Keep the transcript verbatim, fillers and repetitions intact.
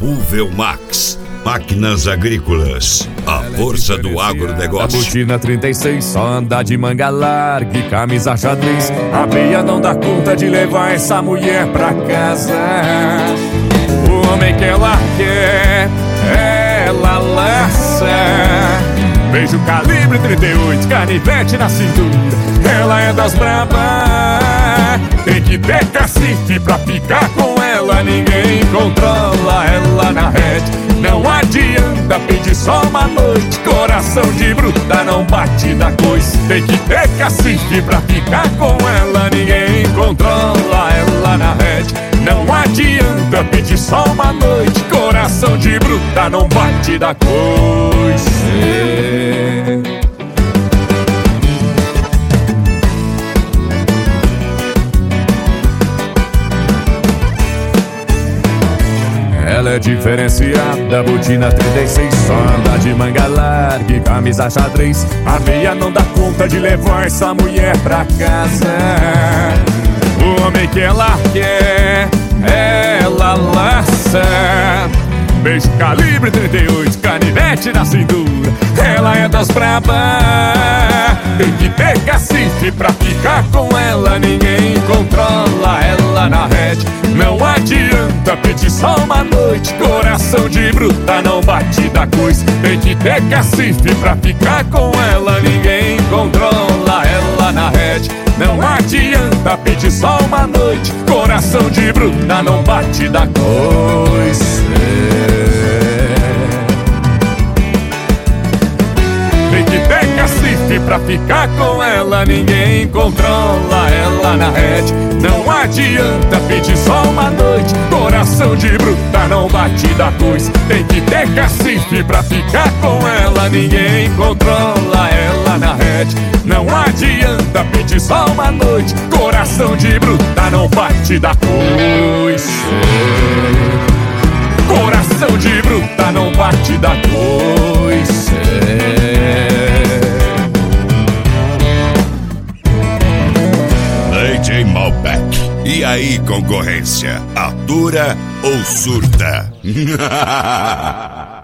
Uvelmax, máquinas agrícolas, a força do agronegócio. A botina trinta e seis só anda de manga larga e camisa xadrez. A meia não dá conta de levar essa mulher pra casa. O homem que ela quer, ela laça. Beijo calibre trinta e oito, canivete na cintura. Ela é das brabas, tem que ter cacife pra ficar com ela. Ninguém controla ela na rede. Não adianta pedir só uma noite, coração de bruta não bate da coisa. Tem que ter cacife pra ficar com ela. Ninguém controla ela na rede. Não adianta pedir só uma noite, coração de bruta não bate da coisa. Ela é diferenciada, botina trinta e seis, só anda de manga larga e camisa xadrez. A meia não dá conta de levar essa mulher pra casa. O homem que ela quer, ela laça. Beijo calibre trinta e oito, canivete na cintura. Ela é das brabas, tem que ter cacife pra ficar com ela. Ninguém controla ela na rede. Não adianta pedir só uma noite, coração de bruta não bate da coisa. Tem que ter cacife pra ficar com ela. Ninguém controla ela na rede. Não adianta pedir só uma noite, coração de bruta não bate da coisa. Tem que ter cacife pra ficar com ela. Ninguém controla ela na rede. Não adianta pedir só uma noite, coração de bruta não bate da coisa. Tem que ter cacife pra ficar com ela. Ninguém controla ela na rede. Não adianta pedir só uma noite, coração de bruta não bate da coisa. Coração de bruta não bate da coisa. D J Malbec. E aí, concorrência? Atura ou surta?